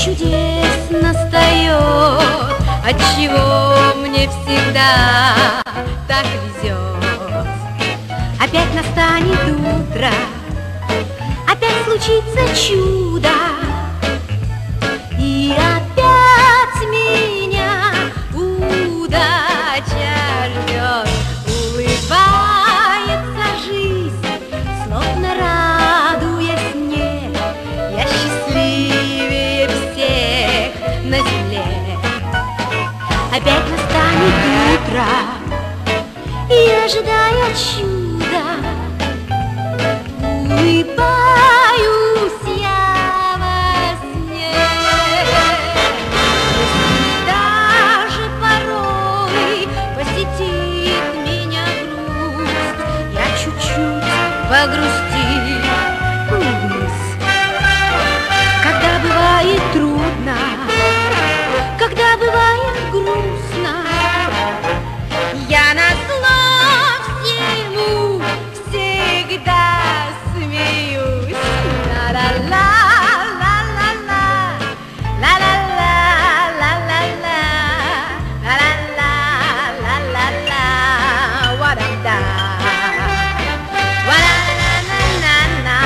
чудес настает, отчего мне всегда так везет. Опять настанет утро, опять случится чудо, и опять меня удача ждет. Улыбается жизнь, словно радуясь мне, я счастливее всех на земле. Опять настанет утро, и ожидая чуда, улыбаюсь я во сне. Если даже порой посетит меня грусть, я чуть-чуть погрустив, улыбнусь. Когда бывает трудно, когда бывает грустно, я назло всему всегда смеюсь. Ла-ла-ла, ла-ла-ла, ла-ла-ла, ла-ла-ла, ла-ла-ла, ла-ла-ла, ва-да-да, ва-ла-ла-ла-ла-ла,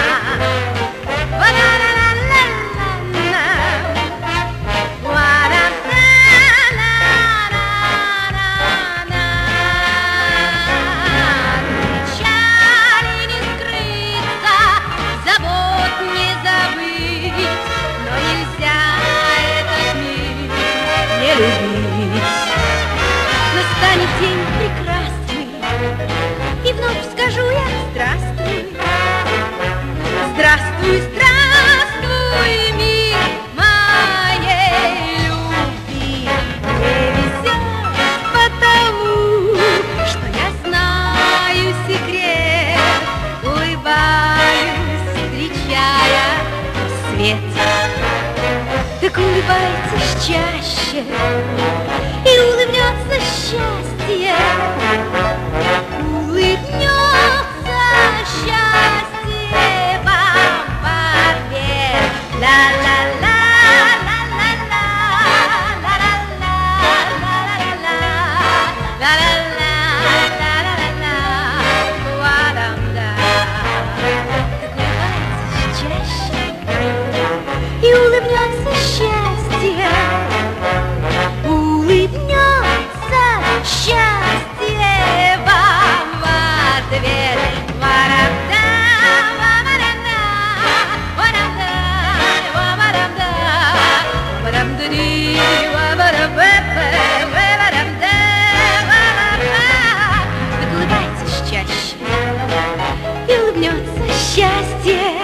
ва-ла-ла-ла-ла-ла, печали не скрыться, забот не забыть, но нельзя этот мир не любить. Настанет день прекрасный, и вновь скажу я здравствуй. Здравствуй, здравствуй, мир моей любви. Мне везет потому, что я знаю секрет, улыбаюсь, встречая свет. Так улыбайтесь чаще, и улыбнется счастье. Улыбнется счастье вам в ответ. Ла-ла-ла, ла-ла-ла, ла-ла-ла, ла-ла-ла, ла-ла-ла, ла-ла-ла, ва-дам-да. Так улыбайтесь чаще, и улыбнется счастье. Улыбнется счастье вам в ответ. Ва-дам-да, ва-ба-дам-да, ва-дам-да, ва-ба-дам-да, ва-дам-да-ди, ва-ба-дам-бэ-бэ, ва-ба-дам-да, ва-ба-ба. Так улыбайтесь чаще, и улыбнется счастье.